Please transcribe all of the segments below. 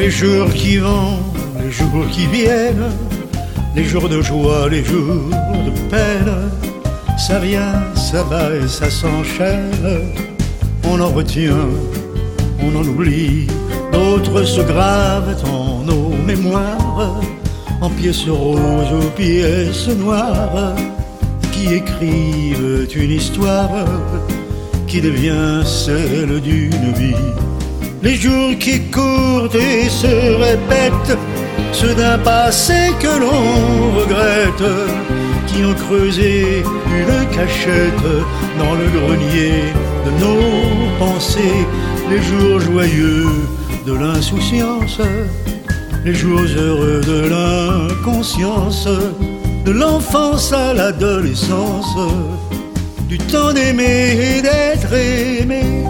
Les jours qui vont, les jours qui viennent, les jours de joie, les jours de peine, ça vient, ça va et ça s'enchaîne. On en retient, on en oublie, d'autres se gravent en nos mémoires, en pièces roses ou pièces noires, qui écrivent une histoire qui devient celle d'une vie. Les jours qui courent et se répètent, ceux d'un passé que l'on regrette, qui ont creusé une cachette dans le grenier de nos pensées. Les jours joyeux de l'insouciance, les jours heureux de l'inconscience, de l'enfance à l'adolescence, du temps d'aimer et d'être aimé.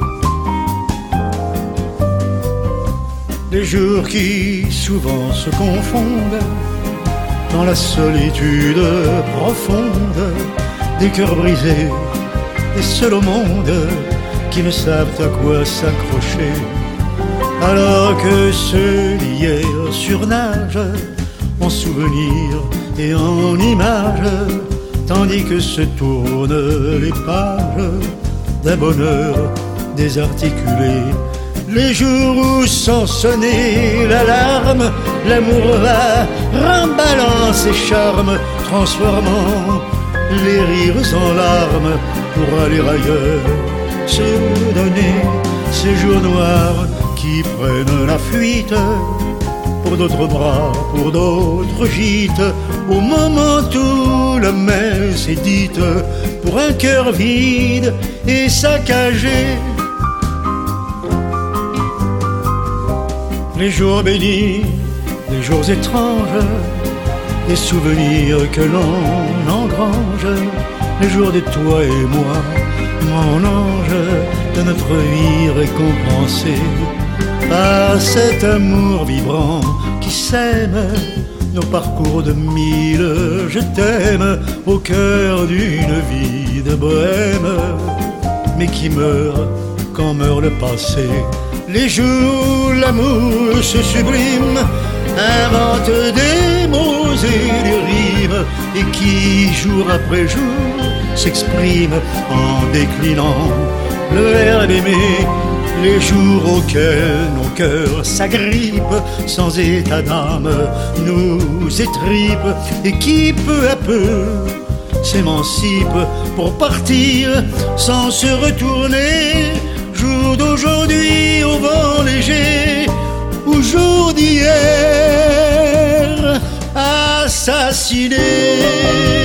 Les jours qui souvent se confondent dans la solitude profonde, des cœurs brisés, des seuls au monde, qui ne savent à quoi s'accrocher, alors que ceux d'hier surnagent en souvenirs et en images, tandis que se tournent les pages d'un bonheur désarticulé. Les jours où sans sonner l'alarme, l'amour va remballant ses charmes, transformant les rires en larmes pour aller ailleurs, se donner ces jours noirs qui prennent la fuite pour d'autres bras, pour d'autres gîtes, au moment où la messe est dite, pour un cœur vide et saccagé. Les jours bénis, les jours étranges, des souvenirs que l'on engrange, les jours de toi et moi, mon ange, de notre vie récompensée par cet amour vibrant qui sème nos parcours de mille je t'aime au cœur d'une vie de bohème, mais qui meurt quand meurt le passé. Les jours où l'amour se sublime, invente des mots et des rimes, et qui, jour après jour, s'exprime en déclinant le verbe aimer. Les jours auxquels nos cœurs s'agrippent, sans état d'âme, nous étreipent, et qui peu à peu s'émancipent pour partir sans se retourner. Jour d'aujourd'hui au vent léger, ou jour d'hier assassiné.